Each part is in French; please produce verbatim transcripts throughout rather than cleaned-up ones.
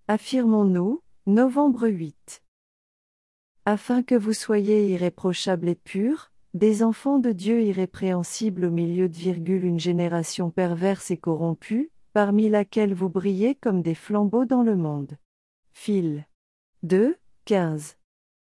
Affirmons-nous, novembre huit. Afin que vous soyez irréprochables et purs, des enfants de Dieu irrépréhensibles au milieu de virgule une génération perverse et corrompue, parmi laquelle vous brillez comme des flambeaux dans le monde. Phil. deux, quinze.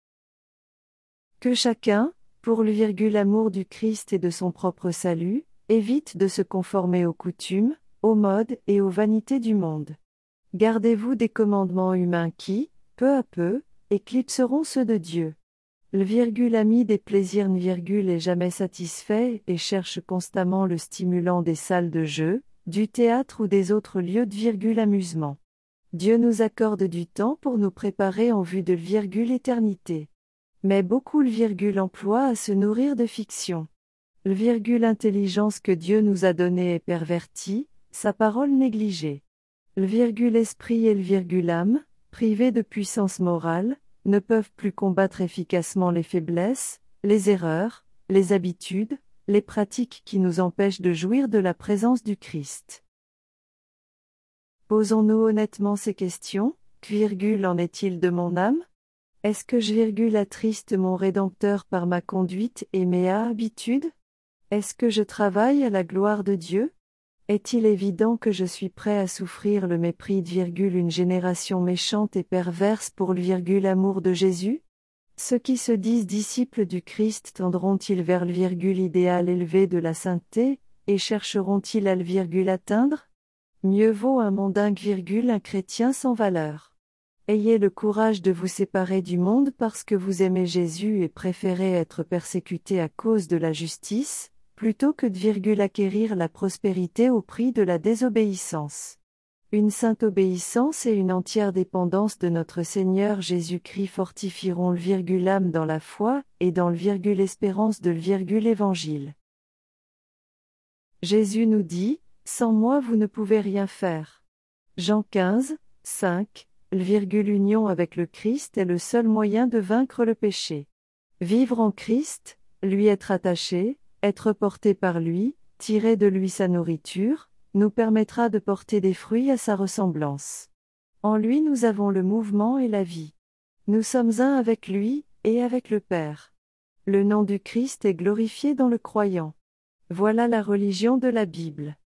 Que chacun, pour le virgule amour du Christ et de son propre salut, évite de se conformer aux coutumes, aux modes et aux vanités du monde. Gardez-vous des commandements humains qui, peu à peu, éclipseront ceux de Dieu. Le virgule ami des plaisirs n virgule est jamais satisfait et cherche constamment le stimulant des salles de jeu, du théâtre ou des autres lieux de virgule amusement. Dieu nous accorde du temps pour nous préparer en vue de virgule éternité. Mais beaucoup le virgule emploi à se nourrir de fiction. Le virgule intelligence que Dieu nous a donnée est pervertie, sa parole négligée. Le virgule esprit et le virgule âme, privés de puissance morale, ne peuvent plus combattre efficacement les faiblesses, les erreurs, les habitudes, les pratiques qui nous empêchent de jouir de la présence du Christ. Posons-nous honnêtement ces questions, que virgule en est-il de mon âme? Est-ce que je virgule attriste mon Rédempteur par ma conduite et mes habitudes? Est-ce que je travaille à la gloire de Dieu? Est-il évident que je suis prêt à souffrir le mépris de virgule une génération méchante et perverse pour le virgule amour de Jésus? Ceux qui se disent disciples du Christ tendront-ils vers le virgule idéal élevé de la sainteté, et chercheront-ils à le virgule atteindre? Mieux vaut un mondain virgule un chrétien sans valeur. Ayez le courage de vous séparer du monde parce que vous aimez Jésus et préférez être persécuté à cause de la justice, plutôt que de virgule acquérir la prospérité au prix de la désobéissance. Une sainte obéissance et une entière dépendance de notre Seigneur Jésus-Christ fortifieront le virgule âme dans la foi et dans le virgule espérance de le virgule évangile. Jésus nous dit, sans moi vous ne pouvez rien faire. Jean quinze, cinq. Le virgule union avec le Christ est le seul moyen de vaincre le péché. Vivre en Christ, lui être attaché, être porté par lui, tirer de lui sa nourriture, nous permettra de porter des fruits à sa ressemblance. En lui nous avons le mouvement et la vie. Nous sommes un avec lui, et avec le Père. Le nom du Christ est glorifié dans le croyant. Voilà la religion de la Bible.